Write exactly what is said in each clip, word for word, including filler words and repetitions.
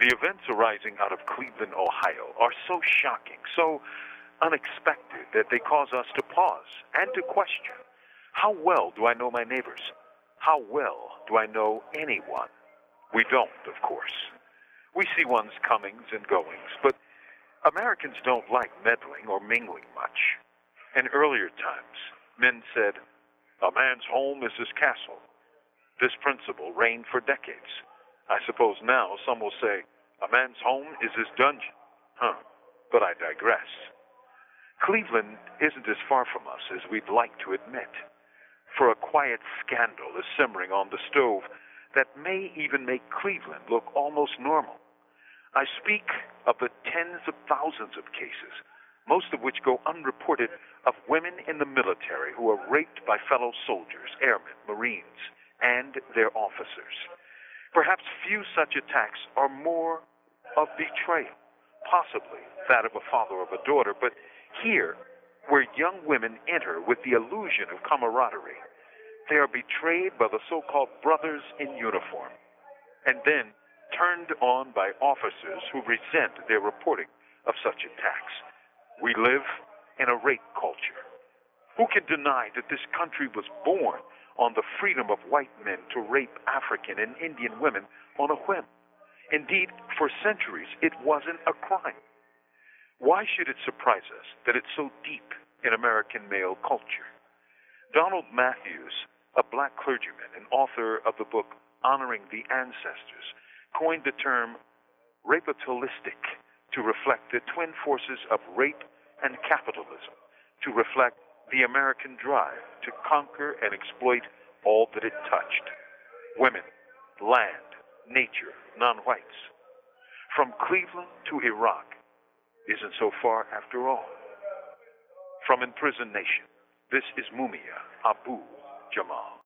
The events arising out of Cleveland, Ohio are so shocking, so unexpected that they cause us to pause and to question. How well do I know my neighbors? How well do I know anyone? We don't, of course. We see one's comings and goings, but Americans don't like meddling or mingling much. In earlier times, men said, "A man's home is his castle." This principle reigned for decades. I suppose now some will say, "A man's home is his dungeon." Huh, but I digress. Cleveland isn't as far from us as we'd like to admit. For a quiet scandal is simmering on the stove that may even make Cleveland look almost normal. I speak of the tens of thousands of cases, most of which go unreported, of women in the military who are raped by fellow soldiers, airmen, Marines, and their officers. Perhaps few such attacks are more of betrayal, possibly that of a father of a daughter, but here, where young women enter with the illusion of camaraderie, they are betrayed by the so-called brothers in uniform, and then turned on by officers who resent their reporting of such attacks. We live in a rape culture. Who can deny that this country was born on the freedom of white men to rape African and Indian women on a whim? Indeed, for centuries, it wasn't a crime. Why should it surprise us that it's so deep in American male culture? Donald Matthews, a black clergyman and author of the book Honoring the Ancestors, coined the term rapatolistic to reflect the twin forces of rape and capitalism, to reflect the American drive to conquer and exploit all that it touched: women, land, nature, non-whites. From Cleveland to Iraq isn't so far after all. From Imprisoned Nation, this is Mumia Abu Jamal.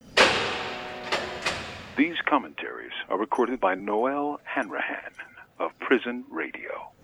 These commentaries are recorded by Noel Hanrahan of Prison Radio.